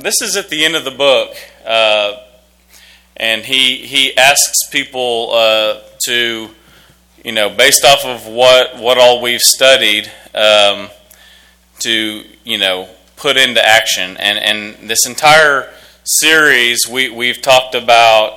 this is at the end of the book, and he asks people to, based off of what all we've studied, to put into action. And this entire series, we've talked about,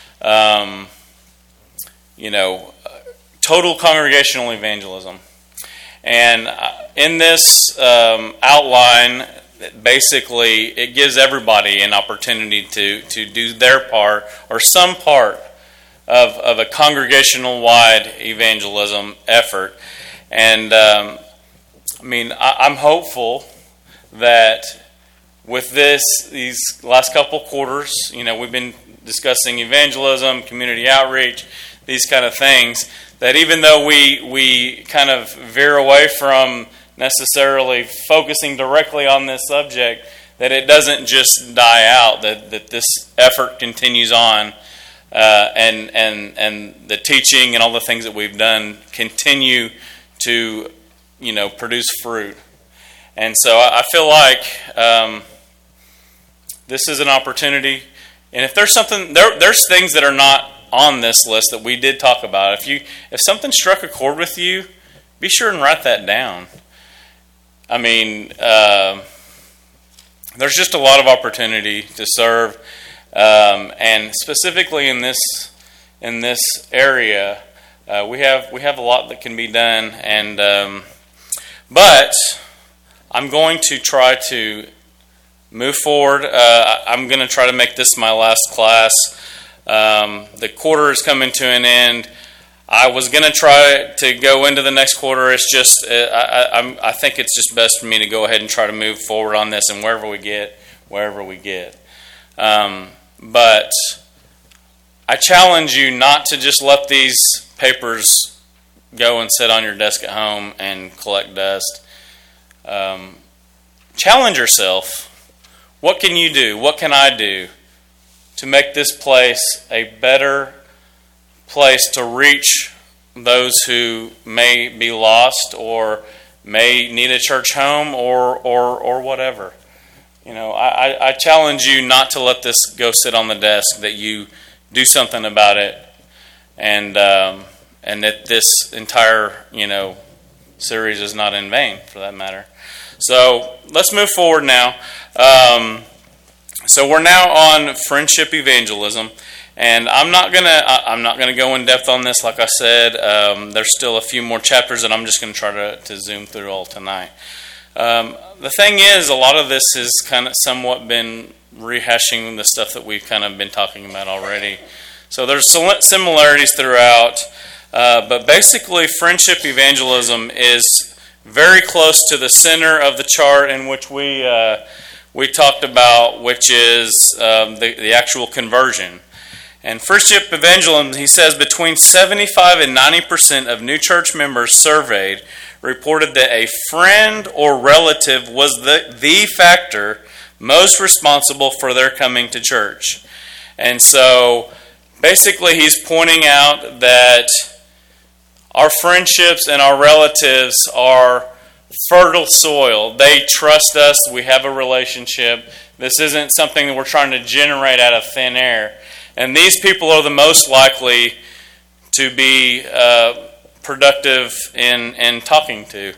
total congregational evangelism. And in this outline, basically, it gives everybody an opportunity to do their part or some part of a congregational-wide evangelism effort. And I'm hopeful that with these last couple quarters, we've been discussing evangelism, community outreach, these kind of things, that even though we kind of veer away from necessarily focusing directly on this subject, that it doesn't just die out, that this effort continues on, and the teaching and all the things that we've done continue to produce fruit. And so I feel like this is an opportunity. And if there's something, there's things that are not on this list that we did talk about. If something struck a chord with you, be sure and write that down. There's just a lot of opportunity to serve, and specifically in this area, we have a lot that can be done. And but I'm going to try to move forward. I'm going to try to make this my last class. The quarter is coming to an end. I was going to try to go into the next quarter. It's just I think it's just best for me to go ahead and try to move forward on this, and wherever we get. But I challenge you not to just let these papers go and sit on your desk at home and collect dust. Challenge yourself. What can you do? What can I do to make this place a better place to reach those who may be lost or may need a church home or whatever? I challenge you not to let this go sit on the desk, that you do something about it, and that this entire series is not in vain, for that matter. So let's move forward now. So we're now on friendship evangelism, and I'm not gonna go in depth on this. Like I said, there's still a few more chapters that I'm just going to try to zoom through all tonight. The thing is, a lot of this has kind of somewhat been rehashing the stuff that we've kind of been talking about already. So there's similarities throughout, but basically, friendship evangelism is very close to the center of the chart in which we talked about, which is the actual conversion. And friendship evangelism, he says, between 75 and 90% of new church members surveyed reported that a friend or relative was the factor most responsible for their coming to church. And so basically he's pointing out that our friendships and our relatives are fertile soil. They trust us. We have a relationship. This isn't something that we're trying to generate out of thin air. And these people are the most likely to be productive in talking to.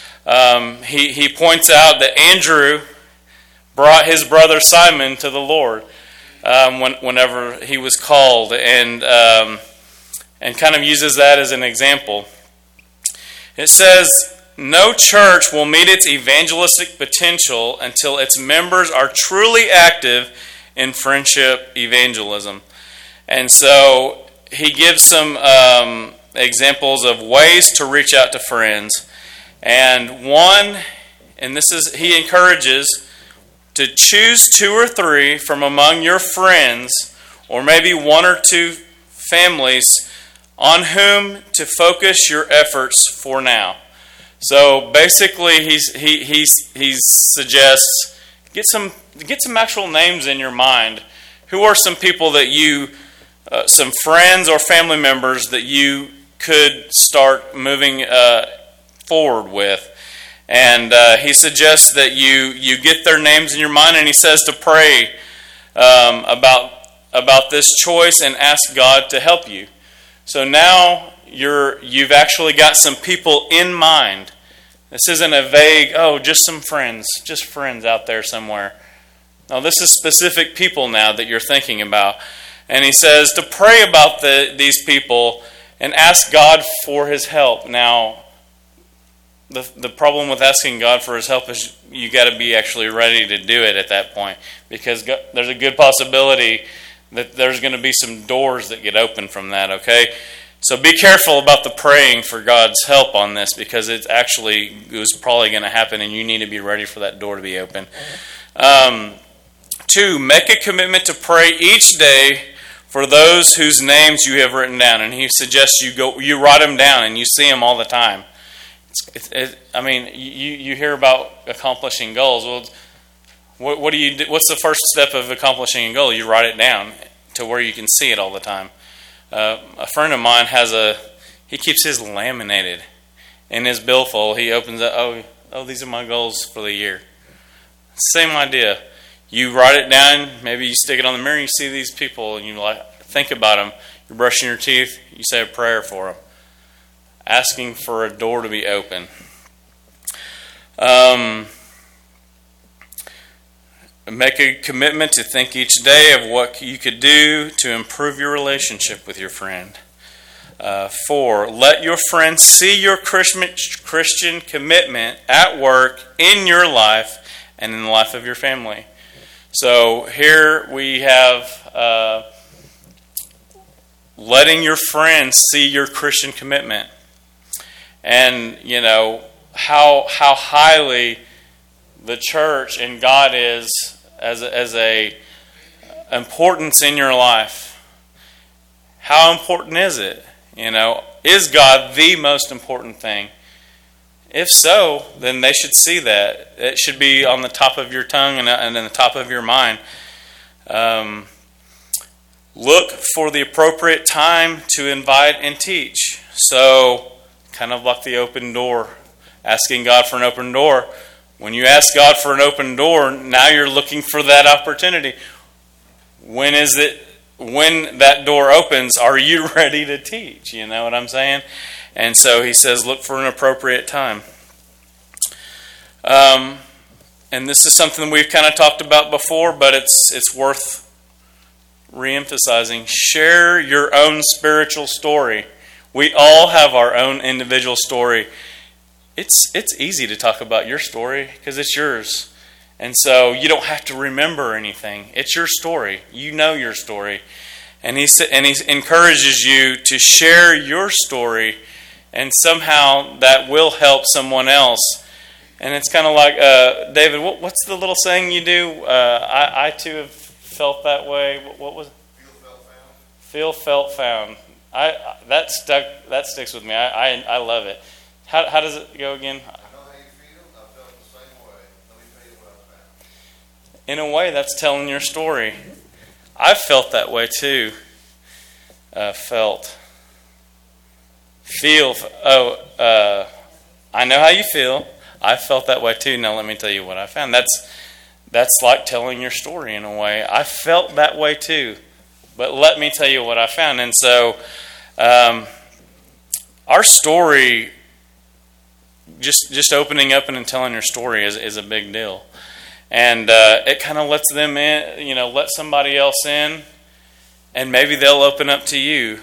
He points out that Andrew brought his brother Simon to the Lord whenever he was called, and kind of uses that as an example. It says, no church will meet its evangelistic potential until its members are truly active in friendship evangelism. And so he gives some examples of ways to reach out to friends. And one, and this is, he encourages to choose 2 or 3 from among your friends, or maybe 1 or 2 families, on whom to focus your efforts for now. So basically, he suggests get some actual names in your mind. Who are some people that you, some friends or family members that you could start moving forward with? And he suggests that you get their names in your mind, and he says to pray about this choice and ask God to help you. So now you've actually got some people in mind. This isn't a vague, just some friends, just friends out there somewhere. No, this is specific people now that you're thinking about. And he says to pray about these people and ask God for his help. Now, the problem with asking God for his help is you got to be actually ready to do it at that point, because there's a good possibility that there's going to be some doors that get open from that, okay? So be careful about the praying for God's help on this, because it was probably going to happen, and you need to be ready for that door to be open. 2, make a commitment to pray each day for those whose names you have written down. And he suggests you write them down and you see them all the time. You hear about accomplishing goals. Well, what do you do? What's the first step of accomplishing a goal? You write it down to where you can see it all the time. A friend of mine he keeps his laminated in his billfold. He opens it. These are my goals for the year. Same idea. You write it down. Maybe you stick it on the mirror. You see these people, and you think about them. You're brushing your teeth. You say a prayer for them, asking for a door to be open. Make a commitment to think each day of what you could do to improve your relationship with your friend. 4, let your friends see your Christian commitment at work, in your life, and in the life of your family. So here we have letting your friends see your Christian commitment. And, how highly the church and God is as a importance in your life. How important is it? Is God the most important thing? If so, then they should see that. It should be on the top of your tongue and in the top of your mind. Look for the appropriate time to invite and teach. So, kind of like the open door, asking God for an open door. When you ask God for an open door, now you're looking for that opportunity. When that door opens, are you ready to teach? You know what I'm saying? And so he says, look for an appropriate time. And this is something we've kind of talked about before, but it's worth re-emphasizing. Share your own spiritual story. We all have our own individual story. It's easy to talk about your story because it's yours. And so you don't have to remember anything. It's your story. You know your story. And he encourages you to share your story, and somehow that will help someone else. And it's kind of like, David, what's the little saying you do? I too have felt that way. What was it? Feel, felt, found. That sticks with me. I love it. How does it go again? I know how you feel. I felt the same way. Let me tell you what I found. In a way, that's telling your story. I've felt that way too. Felt. Feel. I know how you feel. I felt that way too. Now let me tell you what I found. That's like telling your story in a way. I felt that way too. But let me tell you what I found. And so our story, just opening up and telling your story is a big deal. And it kind of lets them in, let somebody else in, and maybe they'll open up to you.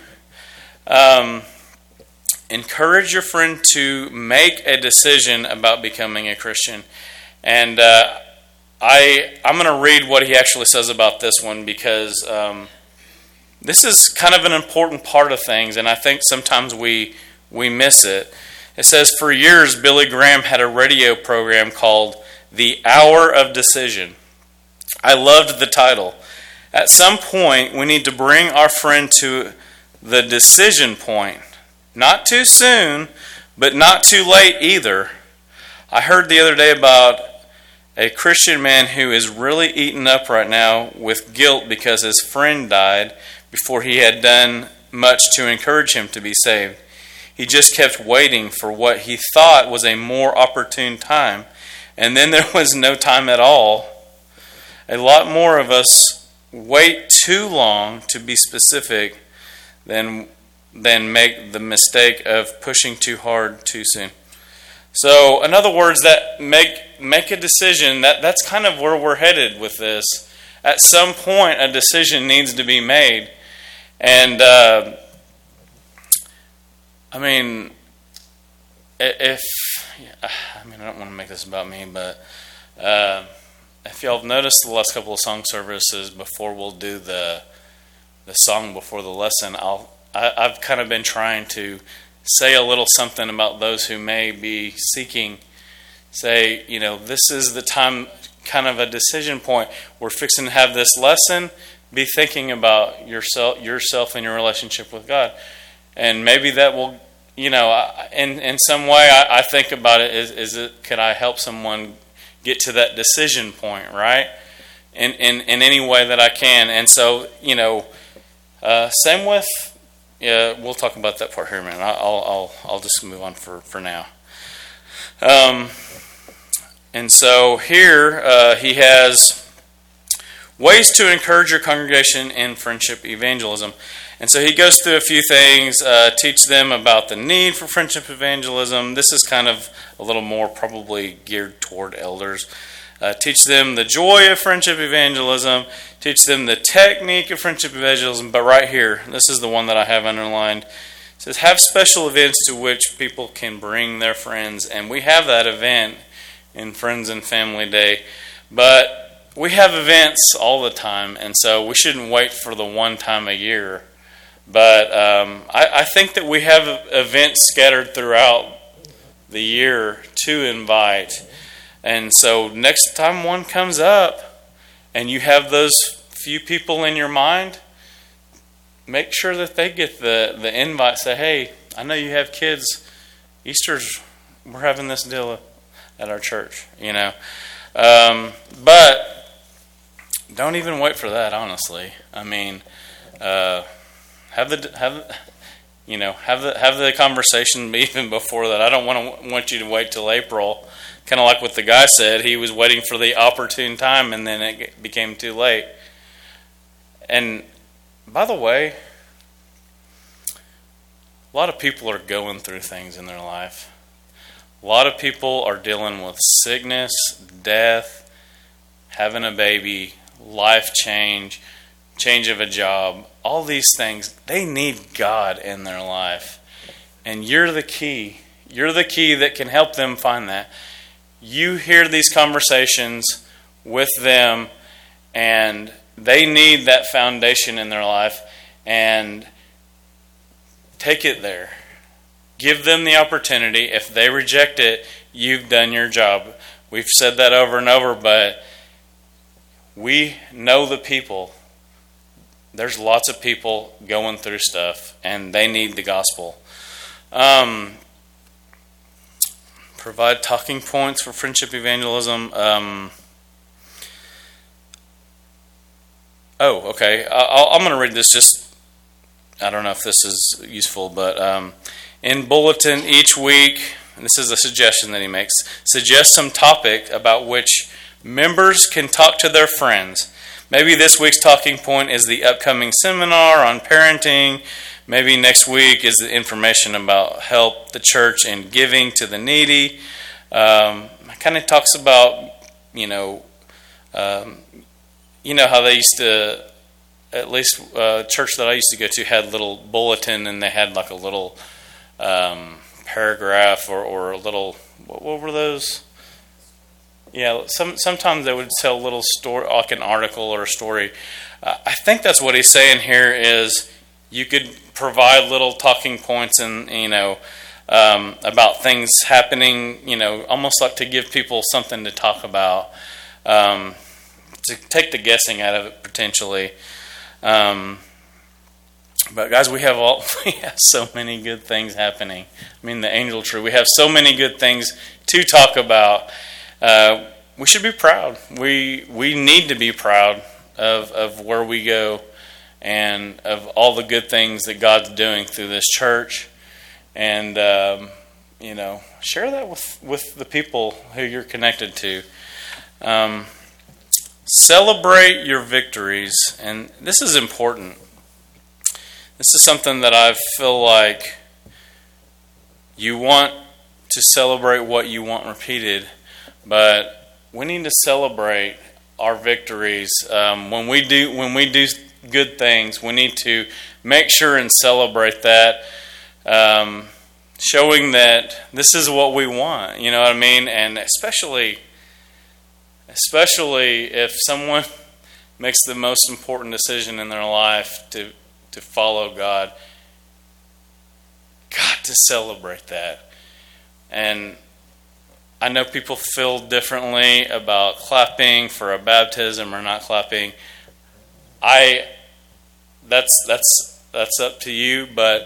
Encourage your friend to make a decision about becoming a Christian. And I'm going to read what he actually says about this one, because this is kind of an important part of things, and I think sometimes we miss it. It says, for years, Billy Graham had a radio program called The Hour of Decision. I loved the title. At some point, we need to bring our friend to the decision point. Not too soon, but not too late either. I heard the other day about a Christian man who is really eaten up right now with guilt because his friend died before he had done much to encourage him to be saved. He just kept waiting for what he thought was a more opportune time. And then there was no time at all. A lot more of us wait too long to be specific than make the mistake of pushing too hard too soon. So, in other words, that make a decision. That's kind of where we're headed with this. At some point, a decision needs to be made. And, I don't want to make this about me, but if y'all have noticed the last couple of song services before we'll do the song before the lesson, I've kind of been trying to say a little something about those who may be seeking. Say, this is the time, kind of a decision point. We're fixing to have this lesson. Be thinking about yourself and your relationship with God. And maybe that will, in some way, I think about it, could I help someone get to that decision point, right? In any way that I can. And so, same with, we'll talk about that part here in a minute. I'll just move on for now. And so here he has ways to encourage your congregation in friendship evangelism. And so he goes through a few things, teach them about the need for friendship evangelism. This is kind of a little more probably geared toward elders. Teach them the joy of friendship evangelism. Teach them the technique of friendship evangelism. But right here, this is the one that I have underlined. It says, have special events to which people can bring their friends. And we have that event in Friends and Family Day. But we have events all the time. And so we shouldn't wait for the one time a year. But I think that we have events scattered throughout the year to invite. And so next time one comes up and you have those few people in your mind, make sure that they get the invite. Say, hey, I know you have kids. Easter's, we're having this deal at our church, But don't even wait for that, honestly. Have the conversation even before that. I don't want you to wait till April. Kind of like what the guy said, he was waiting for the opportune time, and then it became too late. And by the way, a lot of people are going through things in their life. A lot of people are dealing with sickness, death, having a baby, life change of a job. All these things, they need God in their life. And you're the key. You're the key that can help them find that. You hear these conversations with them, and they need that foundation in their life, and take it there. Give them the opportunity. If they reject it, you've done your job. We've said that over and over, but we know the people. There's lots of people going through stuff, and they need the gospel. Provide talking points for friendship evangelism. I'm going to read this. I don't know if this is useful, but in Bulletin each week, and this is a suggestion that he makes, suggest some topic about which members can talk to their friends. Maybe this week's talking point is the upcoming seminar on parenting. Maybe next week is the information about help the church in giving to the needy. It kind of talks about, how they used to, at least church that I used to go to had a little bulletin, and they had like a little paragraph or a little, what were those? Yeah, sometimes they would tell a little story, like an article or a story. I think that's what he's saying here is you could provide little talking points and, about things happening, almost like to give people something to talk about, to take the guessing out of it potentially. But guys, we have so many good things happening. The angel tree. We have so many good things to talk about. We should be proud. We need to be proud of where we go and of all the good things that God's doing through this church And share that with the people who you're connected to. Celebrate your victories, and this is important. This is something that I feel like you want to celebrate what you want repeated, but we need to celebrate our victories. When we do good things, we need to make sure and celebrate that, showing that this is what we want. You know what I mean? And especially if someone makes the most important decision in their life to follow God, got to celebrate that. And I know people feel differently about clapping for a baptism or not clapping. That's up to you, but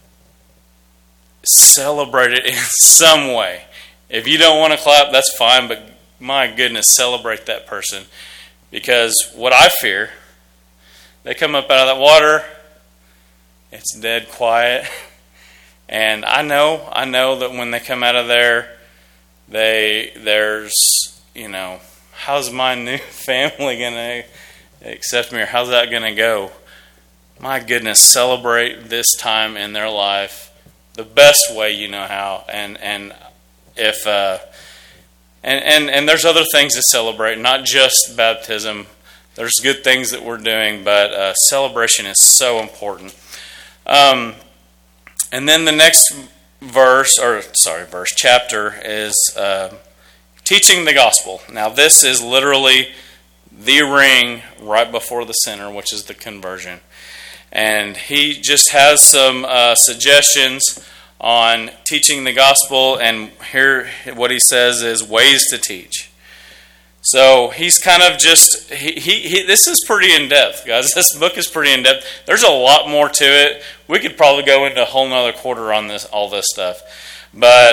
celebrate it in some way. If you don't want to clap, that's fine, but my goodness, celebrate that person. Because what I fear, they come up out of that water, it's dead quiet. And I know that when they come out of there, there's, how's my new family going to accept me, or how's that going to go? My goodness, celebrate this time in their life the best way you know how. And if and there's other things to celebrate, not just baptism. There's good things that we're doing, but celebration is so important. And then the next chapter is teaching the gospel. Now, this is literally the ring right before the center, which is the conversion. And he just has some suggestions on teaching the gospel, and here what he says is ways to teach. So he's kind of just, this is pretty in-depth, guys. This book is pretty in-depth. There's a lot more to it. We could probably go into a whole nother quarter on all this stuff. But,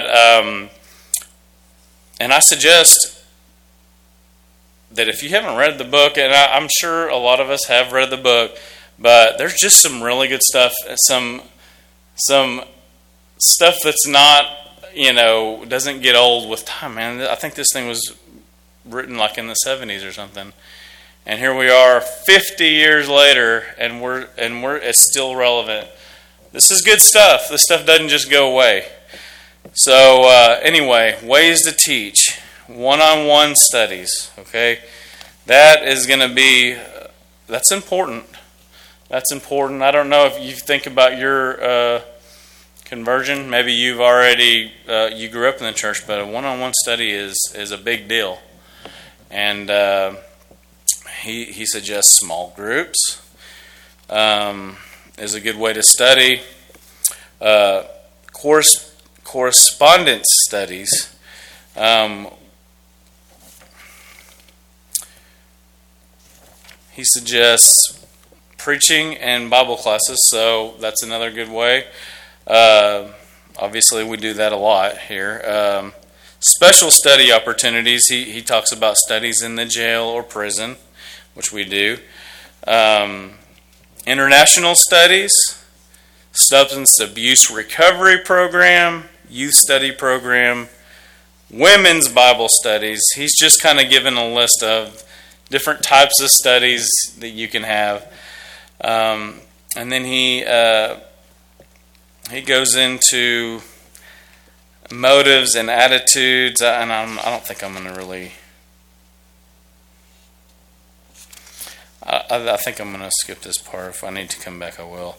and I suggest that if you haven't read the book, and I'm sure a lot of us have read the book, but there's just some really good stuff, some stuff that's not, doesn't get old with time, man. I think this thing was written like in the 70s or something, and here we are 50 years later, and it's still relevant. This is good stuff. This stuff doesn't just go away. So anyway, ways to teach, one-on-one studies. Okay, that is going to be that's important. That's important. I don't know if you think about your conversion. Maybe you've already you grew up in the church, but a one-on-one study is a big deal. And he suggests small groups is a good way to study. Correspondence studies. He suggests preaching and Bible classes, so that's another good way. Obviously, we do that a lot here. Special study opportunities. He talks about studies in the jail or prison, which we do. International studies, substance abuse recovery program, youth study program, women's Bible studies. He's just kind of given a list of different types of studies that you can have. And then he goes into motives and attitudes, and I don't think I'm going to really. I think I'm going to skip this part. If I need to come back, I will.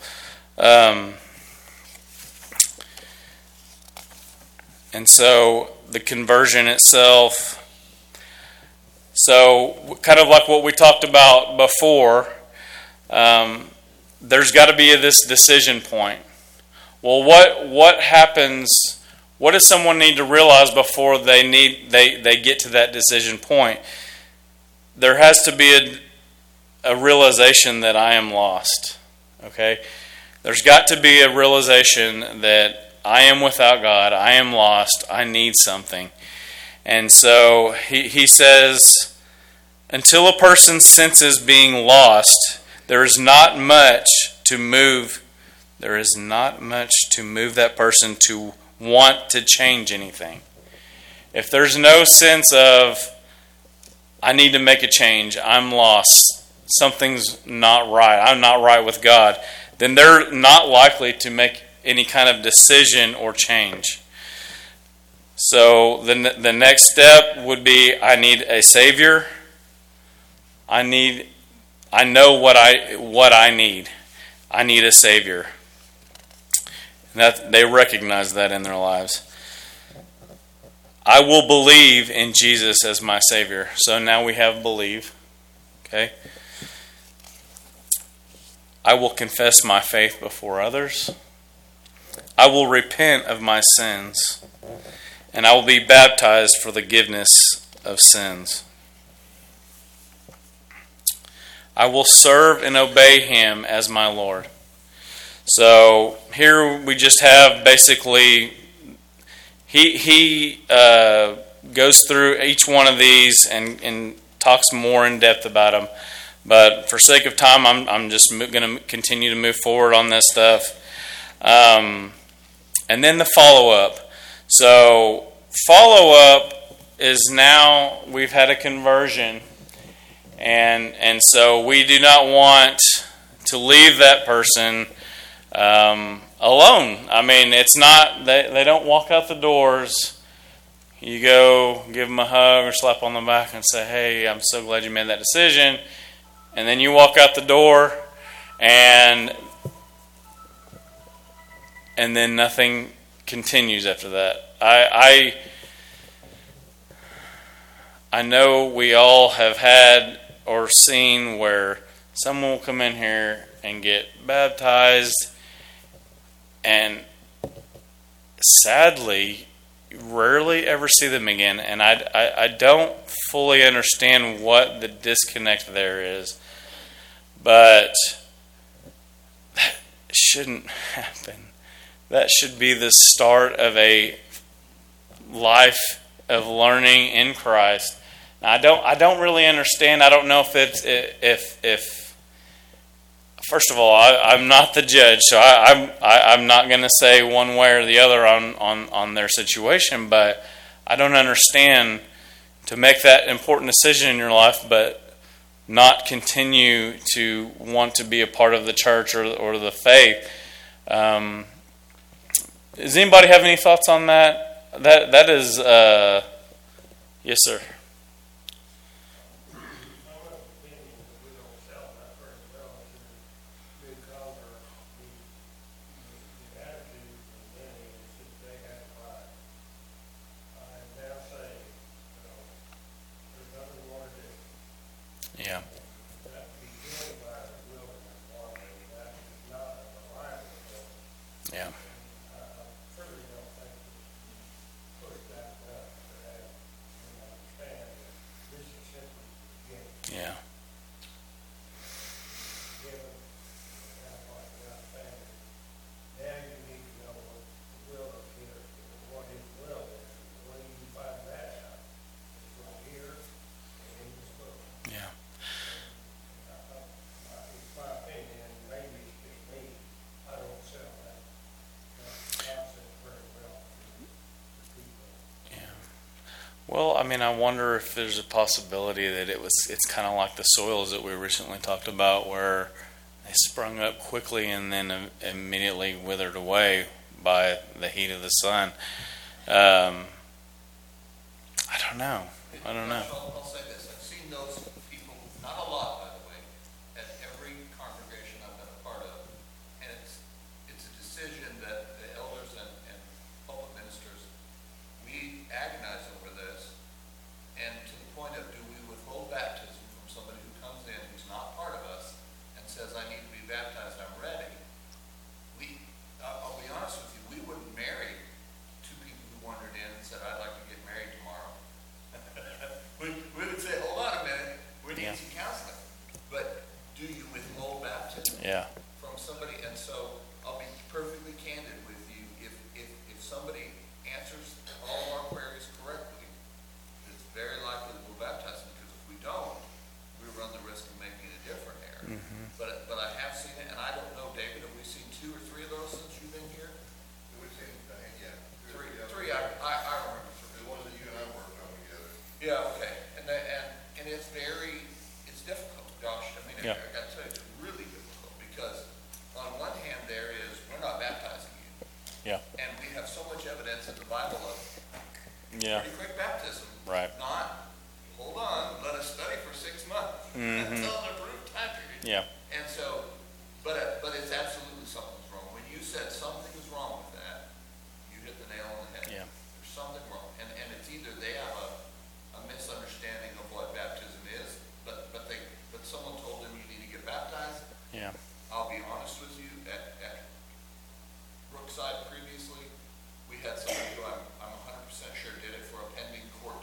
And so the conversion itself. So kind of like what we talked about before, there's got to be this decision point. Well, what happens? What does someone need to realize before they get to that decision point? There has to be a realization that I am lost. Okay? There's got to be a realization that I am without God, I am lost, I need something. And so he says, until a person senses being lost, there is not much to move there is not much to move that person to want to change anything. If there's no sense of, I need to make a change, I'm lost, something's not right, I'm not right with God, then they're not likely to make any kind of decision or change. So the next step would be, I need a Savior. I know what I need. I need a Savior. And that they recognize that in their lives. I will believe in Jesus as my Savior. So now we have believe. Okay. I will confess my faith before others. I will repent of my sins. And I will be baptized for the forgiveness of sins. I will serve and obey Him as my Lord. So here we just have basically, he goes through each one of these and talks more in depth about them. But for sake of time, I'm just going to continue to move forward on this stuff. And then the follow-up. So follow-up is now we've had a conversion. And so we do not want to leave that person alone. I mean, it's not, they don't walk out the doors. You go give them a hug or slap on the back and say, hey, I'm so glad you made that decision. And then you walk out the door and then nothing continues after that. I know we all have had or seen where someone will come in here and get baptized, and sadly, you rarely ever see them again. And I don't fully understand what the disconnect there is, but that shouldn't happen. That should be the start of a life of learning in Christ. Now, I don't really understand. I don't know if first of all, I'm not the judge, so I'm not going to say one way or the other on their situation. But I don't understand to make that important decision in your life, but not continue to want to be a part of the church or the faith. Does anybody have any thoughts on that? That is, yes, sir. Yeah. Yeah. Yeah. Yeah. Well, I mean, I wonder if there's a possibility that it's kind of like the soils that we recently talked about, where they sprung up quickly and then immediately withered away by the heat of the sun. I don't know. I'll say this. I've seen those people, not a lot, by the way, at every congregation I've been a part of. And it's a decision that the elders and public ministers, we agonize over this. And to the point of, do we withhold baptism from somebody who comes in who's not part of us and says, I need to be baptized, I'm ready? I'll be honest with you, we wouldn't marry two people who wandered in and said, I'd like to get married tomorrow. we would say, hold on a minute, we need some counseling. But do you withhold baptism from somebody? And so I'll be perfectly candid with you. If somebody answers all of our queries correctly, it's very likely that we'll baptize them, because if we don't, we run the risk of making a different error. Mm-hmm. But I have seen it, and I don't know, David, have we seen 2 or 3 of Yeah. I got to tell you, it's really difficult because on one hand there is, we're not baptizing you. Yeah. And we have so much evidence in the Bible of Yeah. pretty quick baptism. Right. Not, hold on, let us study for 6 months. Mm-hmm. That's an approved time period. Yeah. And so, but it's absolutely something's wrong. When you said something is wrong with that, you hit the nail on the head. Yeah. There's something wrong. And it's either they have a misunderstanding of what baptism is, but someone told them you need to get baptized. Yeah. I'll be honest with you, at Brookside previously, we had somebody who I'm 100% sure did it for a pending court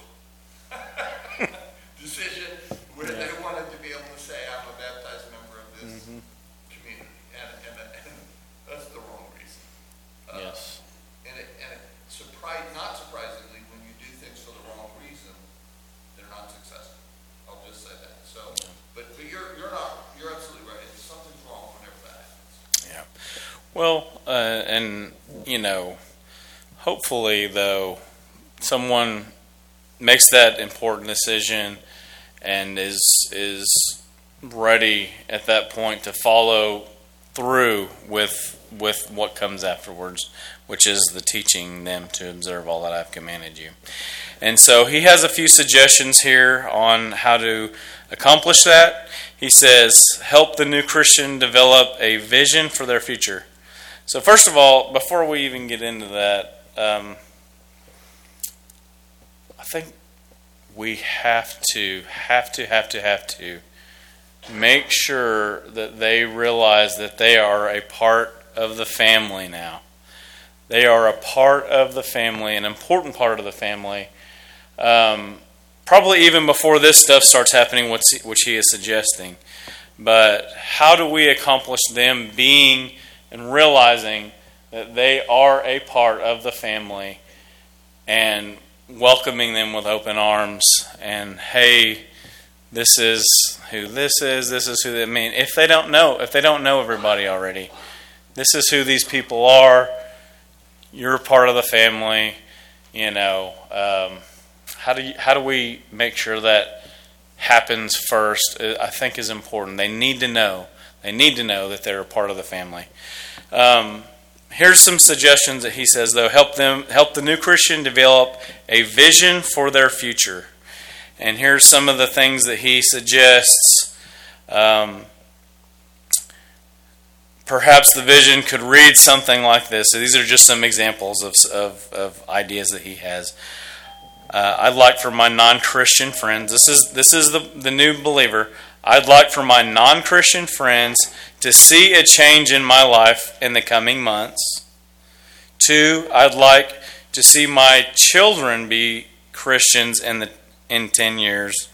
decision where they wanted to be able to say, I'm a baptized member of this community. And that's the wrong reason. Yes. And not surprisingly, when you do things for the wrong reason, they're not successful. I'll just say that. So, but you're absolutely right. Something's wrong whenever that happens. Yeah. Well, and hopefully though, someone makes that important decision and is ready at that point to follow through with what comes afterwards, which is the teaching them to observe all that I've commanded you. And so he has a few suggestions here on how to accomplish that. He says, help the new Christian develop a vision for their future. So first of all, before we even get into that, I think we have to make sure that they realize that they are a part of the family now. They are a part of the family, an important part of the family. Probably even before this stuff starts happening, which he is suggesting. But how do we accomplish them being and realizing that they are a part of the family and welcoming them with open arms and, hey, this is who this is who they mean. If they don't know everybody already, this is who these people are. You're part of the family. How do we make sure that happens first? I think is important. They need to know. They need to know that they're a part of the family. Here's some suggestions that he says, though. Help the new Christian develop a vision for their future. And here's some of the things that he suggests. Perhaps the vision could read something like this. So these are just some examples of ideas that he has. I'd like for my non-Christian friends, this is the new believer, I'd like for my non-Christian friends to see a change in my life in the coming months. 2, I'd like to see my children be Christians in 10 years.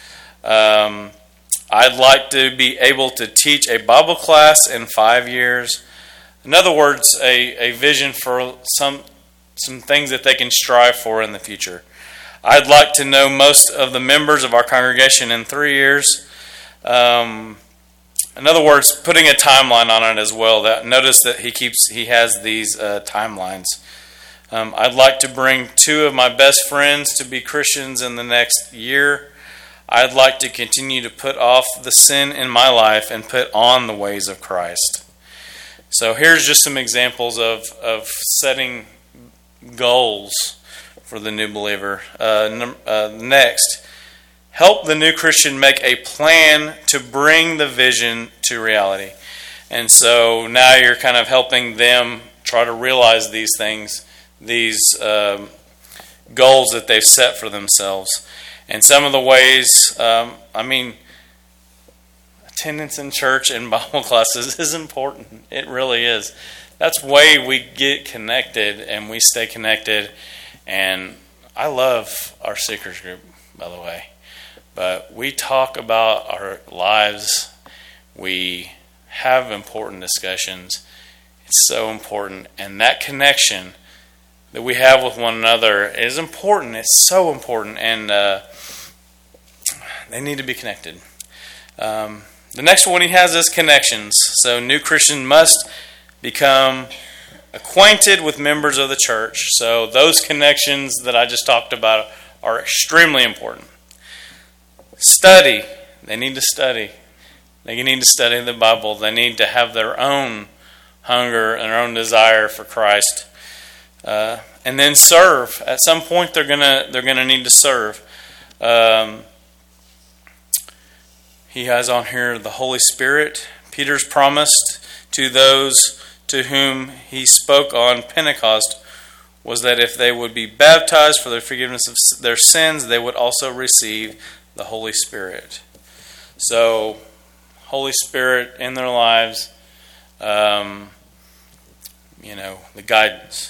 I'd like to be able to teach a Bible class in 5 years. In other words, a vision for some things that they can strive for in the future. I'd like to know most of the members of our congregation in 3 years. In other words, putting a timeline on it as well. Notice that he has these timelines. I'd like to bring 2 of my best friends to be Christians in the next year. I'd like to continue to put off the sin in my life and put on the ways of Christ. So here's just some examples of setting goals for the new believer. Next, help the new Christian make a plan to bring the vision to reality. And so now you're kind of helping them try to realize these things, these goals that they've set for themselves. And some of the ways, attendance in church and Bible classes is important. It really is. That's the way we get connected and we stay connected. And I love our Seekers group, by the way. But we talk about our lives. We have important discussions. It's so important. And that connection that we have with one another is important. It's so important. And they need to be connected. The next one he has is connections. So new Christians must become acquainted with members of the church. So those connections that I just talked about are extremely important. Study. They need to study. They need to study the Bible. They need to have their own hunger and their own desire for Christ, and then serve. At some point, they're gonna need to serve. He has on here the Holy Spirit. Peter's promised to those to whom he spoke on Pentecost was that if they would be baptized for the forgiveness of their sins, they would also receive the Holy Spirit. So, Holy Spirit in their lives, the guidance.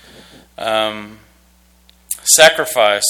Sacrifice.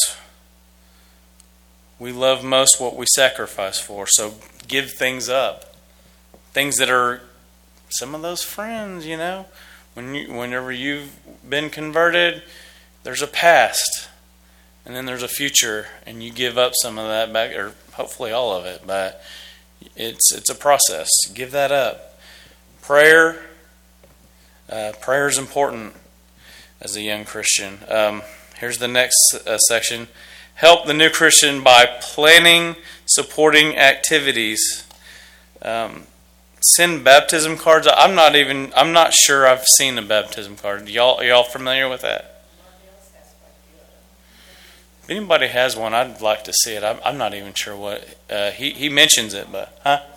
We love most what we sacrifice for, so give things up. Things that are some of those friends, whenever you've been converted, there's a past, and then there's a future, and you give up some of that back, or hopefully all of it, but it's a process. Give that up. Prayer is important as a young Christian. Here's the next section. Help the new Christian by planning, supporting activities. Send baptism cards. I'm not sure I've seen a baptism card. Are y'all familiar with that? If anybody has one, I'd like to see it. I'm not even sure what he mentions it, but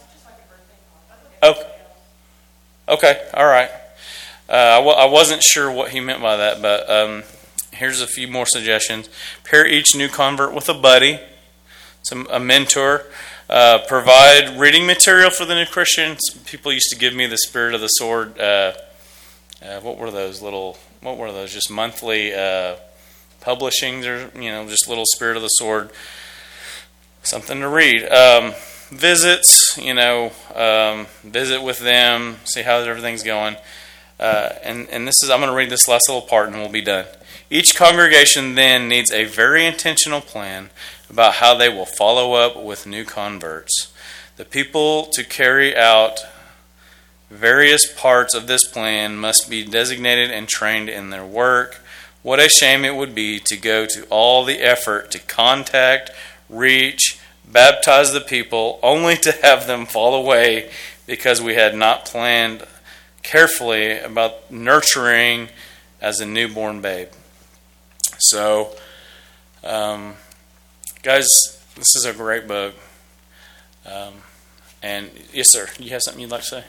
Okay, all right. I wasn't sure what he meant by that, but here's a few more suggestions. Pair each new convert with a buddy, a mentor. Provide reading material for the new Christians. People used to give me the Spirit of the Sword. What were those? Just monthly publishings, or just little Spirit of the Sword, something to read. Visits, visit with them, see how everything's going. And I'm going to read this last little part, and we'll be done. Each congregation then needs a very intentional plan about how they will follow up with new converts. The people to carry out various parts of this plan must be designated and trained in their work. What a shame it would be to go to all the effort to contact, reach, baptize the people, only to have them fall away because we had not planned carefully about nurturing as a newborn babe. So, guys, this is a great book. And yes, sir, you have something you'd like to say?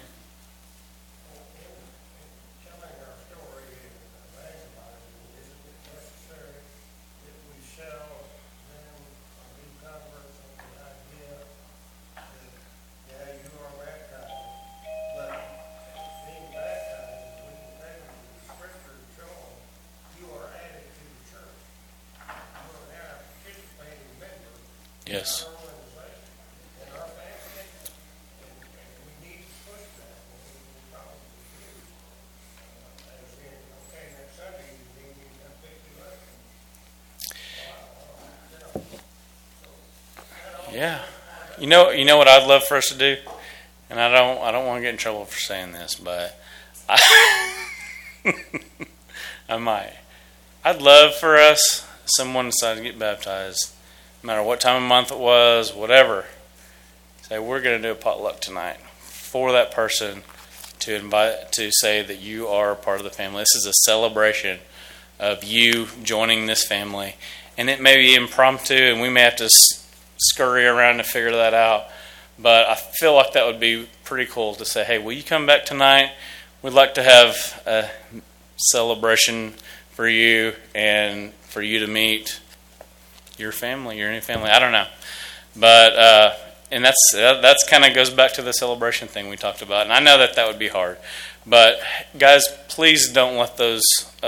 Yes. Yeah. You know what I'd love for us to do? And I don't want to get in trouble for saying this, but I might. I'd love for us, someone decided to get baptized, no matter what time of month it was, whatever, say we're going to do a potluck tonight for that person to say that you are a part of the family. This is a celebration of you joining this family, and it may be impromptu, and we may have to scurry around to figure that out. But I feel like that would be pretty cool to say, "Hey, will you come back tonight? We'd like to have a celebration for you and for you to meet your family, your new family." I don't know, but and that's kind of goes back to the celebration thing we talked about. And I know that would be hard, but guys, please don't let those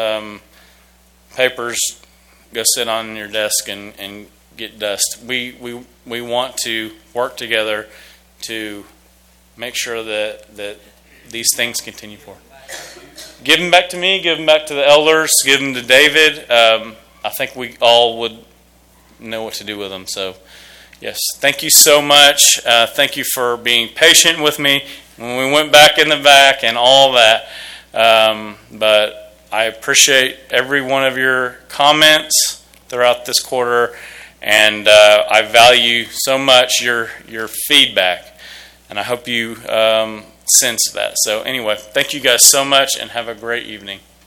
papers go sit on your desk and get dust. We want to work together to make sure that these things continue forward. Give them back to me. Give them back to the elders. Give them to David. I think we all would know what to do with them. So, yes, thank you so much. Thank you for being patient with me when we went back in the back and all that. But I appreciate every one of your comments throughout this quarter, and I value so much your feedback. And I hope you sense that. So anyway, thank you guys so much, and have a great evening.